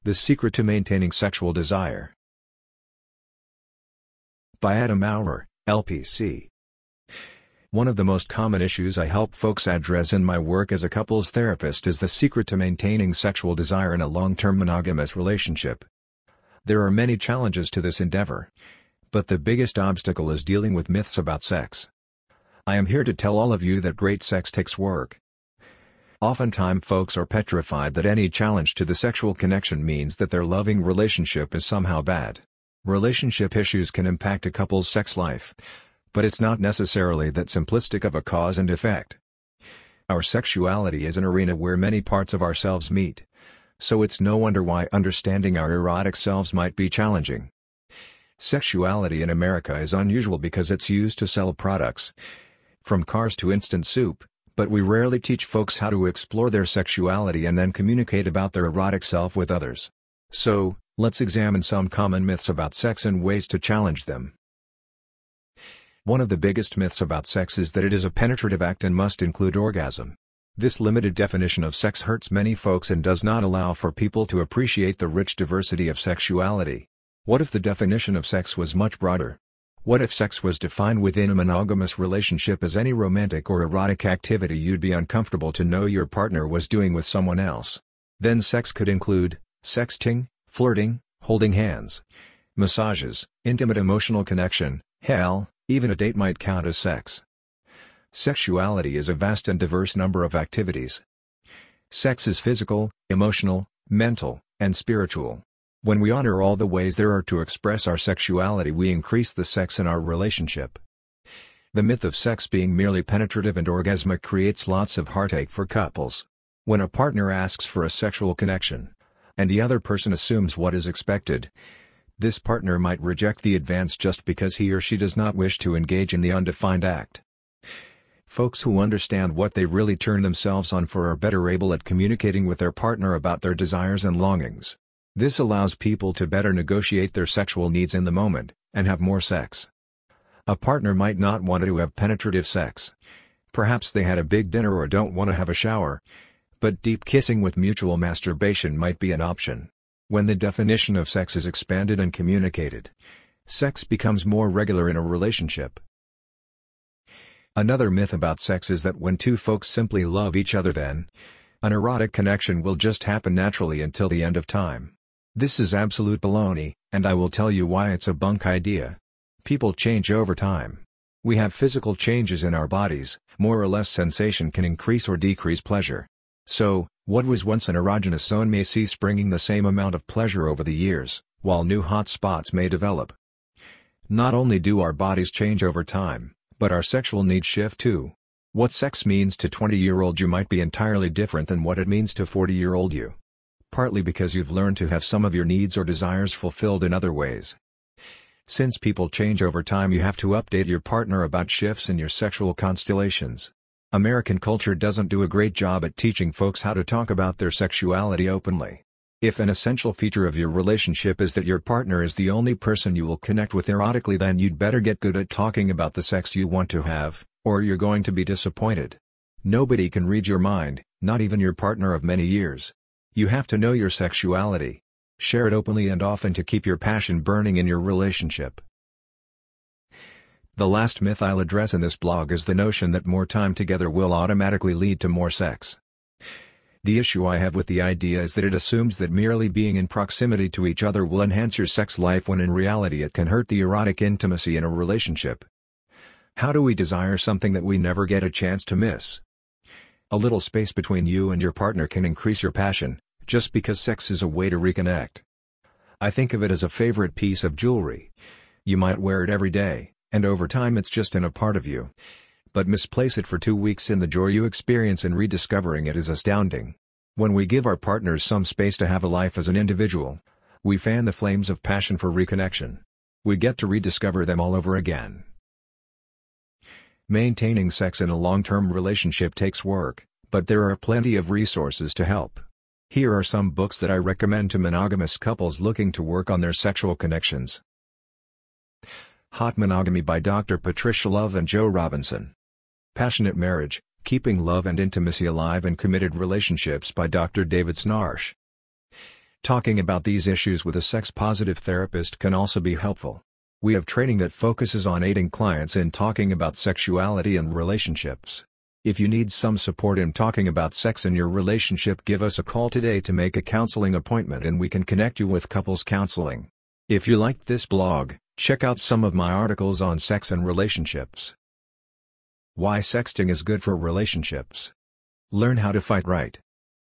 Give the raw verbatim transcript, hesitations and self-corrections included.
The Secret to Maintaining Sexual Desire. By Adam Maurer, L P C. One of the most common issues I help folks address in my work as a couples therapist is the secret to maintaining sexual desire in a long-term monogamous relationship. There are many challenges to this endeavor, but the biggest obstacle is dealing with myths about sex. I am here to tell all of you that great sex takes work. Oftentimes folks are petrified that any challenge to the sexual connection means that their loving relationship is somehow bad. Relationship issues can impact a couple's sex life, but it's not necessarily that simplistic of a cause and effect. Our sexuality is an arena where many parts of ourselves meet, so it's no wonder why understanding our erotic selves might be challenging. Sexuality in America is unusual because it's used to sell products, from cars to instant soup, but we rarely teach folks how to explore their sexuality and then communicate about their erotic self with others. So, let's examine some common myths about sex and ways to challenge them. One of the biggest myths about sex is that it is a penetrative act and must include orgasm. This limited definition of sex hurts many folks and does not allow for people to appreciate the rich diversity of sexuality. What if the definition of sex was much broader? What if sex was defined within a monogamous relationship as any romantic or erotic activity you'd be uncomfortable to know your partner was doing with someone else? Then sex could include sexting, flirting, holding hands, massages, intimate emotional connection, hell, even a date might count as sex. Sexuality is a vast and diverse number of activities. Sex is physical, emotional, mental, and spiritual. When we honor all the ways there are to express our sexuality, we increase the sex in our relationship. The myth of sex being merely penetrative and orgasmic creates lots of heartache for couples. When a partner asks for a sexual connection, and the other person assumes what is expected, this partner might reject the advance just because he or she does not wish to engage in the undefined act. Folks who understand what they really turn themselves on for are better able at communicating with their partner about their desires and longings. This allows people to better negotiate their sexual needs in the moment, and have more sex. A partner might not want to have penetrative sex. Perhaps they had a big dinner or don't want to have a shower. But deep kissing with mutual masturbation might be an option. When the definition of sex is expanded and communicated, sex becomes more regular in a relationship. Another myth about sex is that when two folks simply love each other, then an erotic connection will just happen naturally until the end of time. This is absolute baloney, and I will tell you why it's a bunk idea. People change over time. We have physical changes in our bodies, more or less sensation can increase or decrease pleasure. So, what was once an erogenous zone may cease bringing the same amount of pleasure over the years, while new hot spots may develop. Not only do our bodies change over time, but our sexual needs shift too. What sex means to twenty-year-old you might be entirely different than what it means to forty-year-old you. Partly because you've learned to have some of your needs or desires fulfilled in other ways. Since people change over time, you have to update your partner about shifts in your sexual constellations. American culture doesn't do a great job at teaching folks how to talk about their sexuality openly. If an essential feature of your relationship is that your partner is the only person you will connect with erotically, then you'd better get good at talking about the sex you want to have, or you're going to be disappointed. Nobody can read your mind, not even your partner of many years. You have to know your sexuality. Share it openly and often to keep your passion burning in your relationship. The last myth I'll address in this blog is the notion that more time together will automatically lead to more sex. The issue I have with the idea is that it assumes that merely being in proximity to each other will enhance your sex life, when in reality it can hurt the erotic intimacy in a relationship. How do we desire something that we never get a chance to miss? A little space between you and your partner can increase your passion, just because sex is a way to reconnect. I think of it as a favorite piece of jewelry. You might wear it every day, and over time it's just in a part of you. But misplace it for two weeks and the joy you experience in rediscovering it is astounding. When we give our partners some space to have a life as an individual, we fan the flames of passion for reconnection. We get to rediscover them all over again. Maintaining sex in a long-term relationship takes work, but there are plenty of resources to help. Here are some books that I recommend to monogamous couples looking to work on their sexual connections. Hot Monogamy by Doctor Patricia Love and Joe Robinson. Passionate Marriage, Keeping Love and Intimacy Alive in Committed Relationships by Doctor David Snarsh. Talking about these issues with a sex-positive therapist can also be helpful. We have training that focuses on aiding clients in talking about sexuality and relationships. If you need some support in talking about sex in your relationship, give us a call today to make a counseling appointment and we can connect you with couples counseling. If you liked this blog, check out some of my articles on sex and relationships. Why sexting is good for relationships. Learn how to fight right.